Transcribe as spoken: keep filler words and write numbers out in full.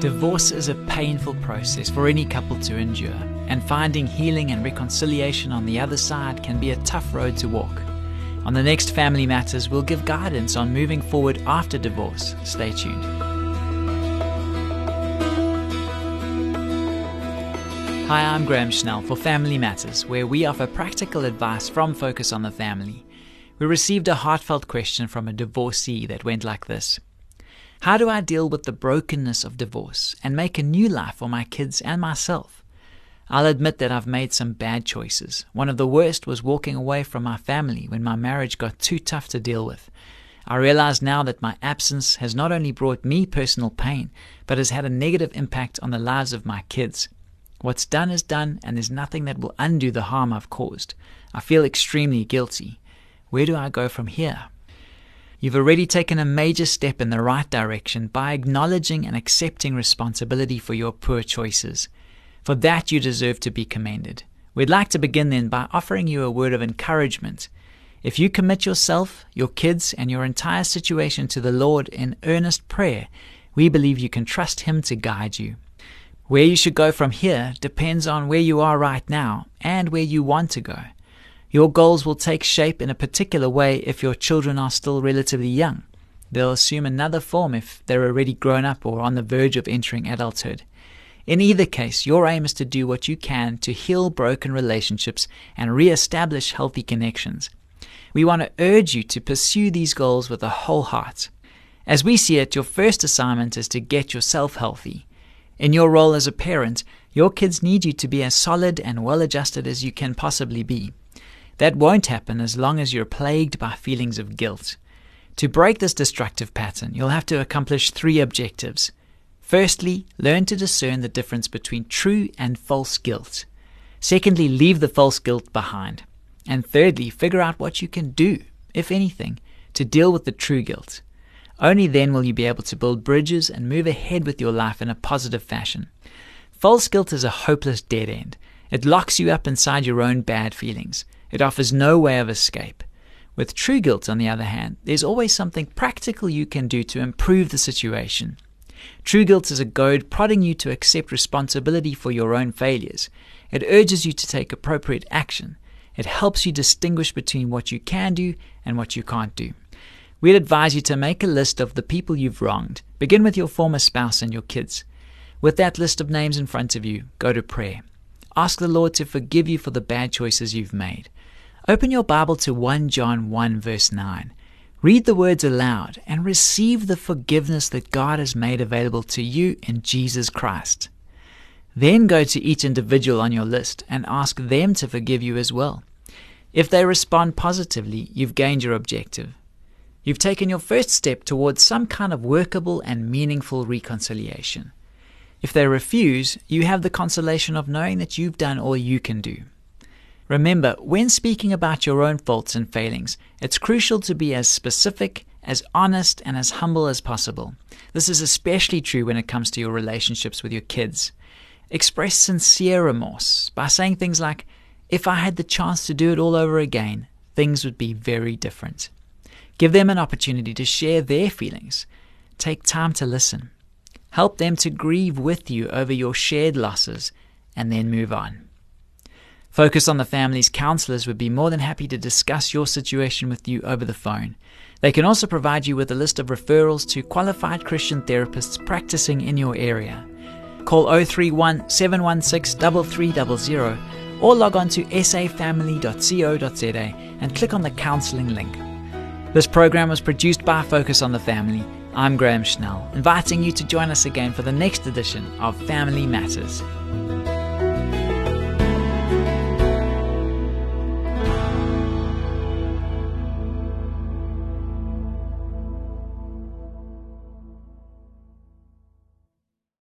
Divorce is a painful process for any couple to endure, and finding healing and reconciliation on the other side can be a tough road to walk. On the next Family Matters, we'll give guidance on moving forward after divorce. Stay tuned. Hi, I'm Graham Schnell for Family Matters, where we offer practical advice from Focus on the Family. We received a heartfelt question from a divorcee that went like this. How do I deal with the brokenness of divorce and make a new life for my kids and myself? I'll admit that I've made some bad choices. One of the worst was walking away from my family when my marriage got too tough to deal with. I realize now that my absence has not only brought me personal pain, but has had a negative impact on the lives of my kids. What's done is done, and there's nothing that will undo the harm I've caused. I feel extremely guilty. Where do I go from here? You've already taken a major step in the right direction by acknowledging and accepting responsibility for your poor choices. For that, you deserve to be commended. We'd like to begin then by offering you a word of encouragement. If you commit yourself, your kids, and your entire situation to the Lord in earnest prayer, we believe you can trust Him to guide you. Where you should go from here depends on where you are right now and where you want to go. Your goals will take shape in a particular way if your children are still relatively young. They'll assume another form if they're already grown up or on the verge of entering adulthood. In either case, your aim is to do what you can to heal broken relationships and re-establish healthy connections. We want to urge you to pursue these goals with a whole heart. As we see it, your first assignment is to get yourself healthy. In your role as a parent, your kids need you to be as solid and well-adjusted as you can possibly be. That won't happen as long as you're plagued by feelings of guilt. To break this destructive pattern, you'll have to accomplish three objectives. Firstly, learn to discern the difference between true and false guilt. Secondly, leave the false guilt behind. And thirdly, figure out what you can do, if anything, to deal with the true guilt. Only then will you be able to build bridges and move ahead with your life in a positive fashion. False guilt is a hopeless dead end. It locks you up inside your own bad feelings. It offers no way of escape. With true guilt, on the other hand, there's always something practical you can do to improve the situation. True guilt is a goad prodding you to accept responsibility for your own failures. It urges you to take appropriate action. It helps you distinguish between what you can do and what you can't do. We'd advise you to make a list of the people you've wronged. Begin with your former spouse and your kids. With that list of names in front of you, go to prayer. Ask the Lord to forgive you for the bad choices you've made. Open your Bible to First John one verse nine. Read the words aloud and receive the forgiveness that God has made available to you in Jesus Christ. Then go to each individual on your list and ask them to forgive you as well. If they respond positively, you've gained your objective. You've taken your first step towards some kind of workable and meaningful reconciliation. If they refuse, you have the consolation of knowing that you've done all you can do. Remember, when speaking about your own faults and failings, it's crucial to be as specific, as honest, and as humble as possible. This is especially true when it comes to your relationships with your kids. Express sincere remorse by saying things like, "If I had the chance to do it all over again, things would be very different." Give them an opportunity to share their feelings. Take time to listen. Help them to grieve with you over your shared losses, and then move on. Focus on the Family's counselors would be more than happy to discuss your situation with you over the phone. They can also provide you with a list of referrals to qualified Christian therapists practicing in your area. Call zero three one, seven one six, three three zero zero or log on to s a family dot co dot z a and click on the counseling link. This program was produced by Focus on the Family. I'm Graham Schnell, inviting you to join us again for the next edition of Family Matters.